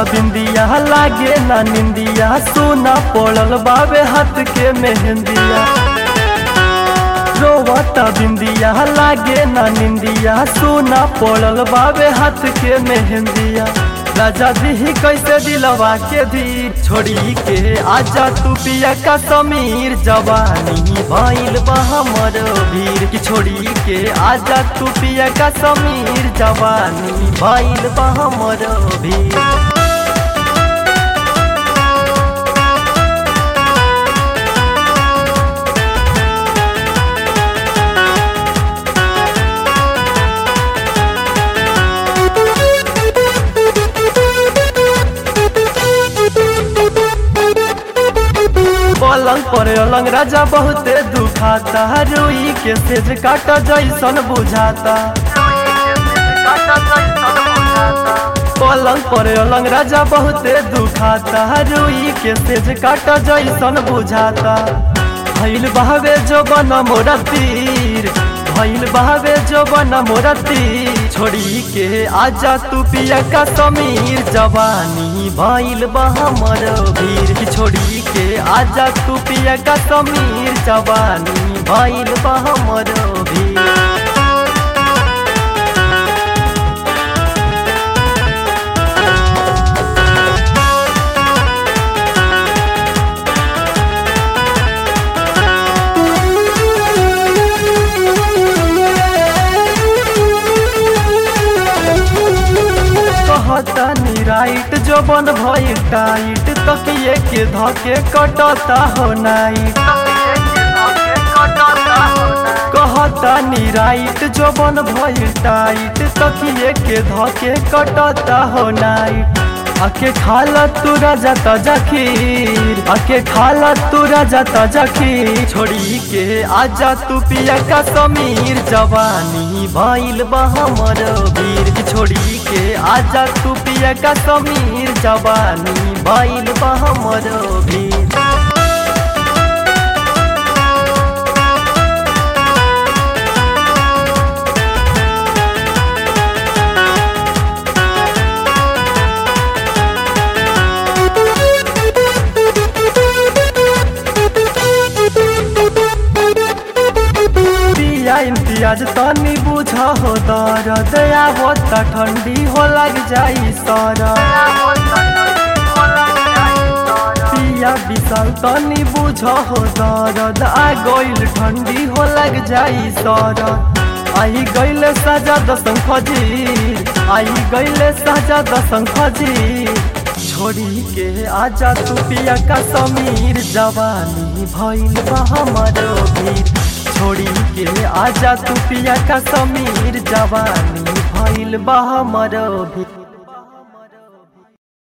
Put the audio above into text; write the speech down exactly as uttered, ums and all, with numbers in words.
बिंदिया लागे ना निंदिया, सोना पड़ल बाबे हाथ के मेहंदिया। रोवता बिंदिया लागे ना निंदिया, सोना पड़ल बाबे हाथ के मेहंदिया। राजा दी कैसे दिलवा के धीर, छोड़ी के आजा तू पिया का समीर, जवानी भइल बा हमर भीर। कि छोड़ी के आजा तू पिया का समीर, जवानी भइल बा हमर भीर। पलंग पर अलंग राजा बहुते दुखाता, रुई के सेज काटा जैसन बुझाता। पलंग पर अलंग राजा बहुते दुखाता, रुई के सेज काटा जैसन बुझाता। भइल बहावे जो बन मोरा तीर, भइल बहावे जो बन मोरा तीर। छोड़ी के आजा तू पिया का समीर, जवानी भइल बा हमर भीर। कि छोड़ी के आजा तू पिया का समीर, जवानी भइल बा हमर भीर। कहतानी राइट जो बन भई टाइट, तकिए के धके कटता हो नाइट। कहतानी राइट जो बन भई टाइट, तकिए के धके कटता हो नाइट। आके खाला तू राजा ताजा खीर, आके खाला तू राजा ताजा खीर। छोड़ी के आजा तू पिया का समीर, जवानी भइल बा हमर भीर। कि छोड़ी के आजा तू पिया का समीर, जवानी भइल बा हमर भीर। इम्तियाज तनी बुझा हो दर्द, आवता ठंडी हो लग जाई सरद। पिया विशाल तनी बुझा हो दर्द, आ गइल ठंडी हो लग जाई सरद। आई गइल साजा दसंग फजीर, आई गइल साजा दसंग फजीर। छोड़ी के आजा तू पिया का समीर, जवानी भइल बा हमर भीर। छोड़ी के आजा तू पिया का समीर, जवानी भइल बा हमर भीर।